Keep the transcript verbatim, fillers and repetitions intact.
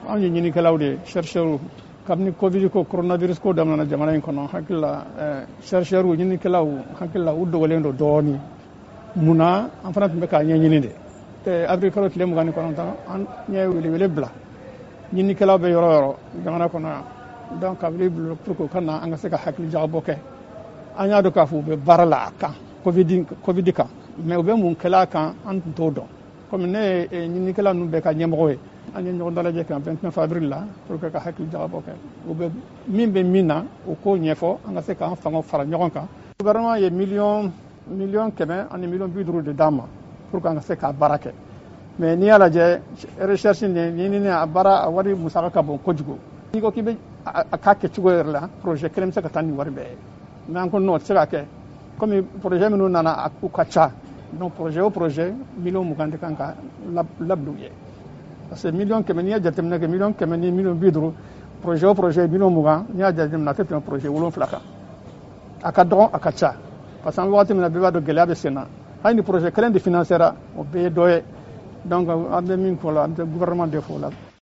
an ye ɲinikɛlaw de chercheurs kabini covid ko coronavirus ko daminɛna jamana in kɔnɔ hakili la chercheurs ɲinikɛlaw hakili la u dogolen don dɔɔni munna an fana tun bɛ k'a ɲɛɲini de avril kalo tile mugan ni kɔnɔntɔn an ɲɛ welewele bila ɲinikɛlaw bɛ yɔrɔ yɔrɔ jamana kɔnɔ yan donc a bɛ bolo pour que u ka na an ka se ka hakili jagabɔ kɛ an y'a dɔn k'a fɔ u bɛ baara la a kan covid covid kan mais u bɛ mun kɛla a kan an tun t'o dɔn comme ne ye ɲinikɛla ninnu bɛɛ ka ɲɛmɔgɔ ye an ye ɲɔgɔn dalajɛ kɛ vingt-neuf avril la pour que ka hakili jagabɔ kɛ u bɛ min bɛ min na o k'o ɲɛfɔ an ka se k'an fanga fara ɲɔgɔn kan gouvernement ye miliyɔn miliyɔn kɛmɛ ani miliyɔn bi duuru de d'a ma pour que an ka se k'a baara kɛ mais n'i y'a lajɛ recherche ni ɲinini a baara a wari musaka ka bon kojugu n'i ko k'i bɛ a k'a kɛcogo yɛrɛ la projet kelen bɛ se ka taa ni wari bɛɛ ye mais an ko non o tɛ se ka kɛ comme projet minnu nana a u ka ca donc projet o projet miliyɔn mugan de kan ka labila u ye parce que miliyɔn kɛmɛ n'i ye jateminɛ kɛ miliyɔn kɛmɛ ni miliyɔn bi duuru projet o projet miliyɔn mugan n'i y'a jateminɛ a tɛ tɛmɛ projet wolonfila kan a ka dɔgɔn a ka ca parce que an bɛ waati min na bɛɛ b'a dɔn gɛlɛya bɛ sen na hali ni projet kelen de financera o bɛɛ ye dɔ ye donc an bɛ min fɔ la an bɛ gouvernement de fɔ la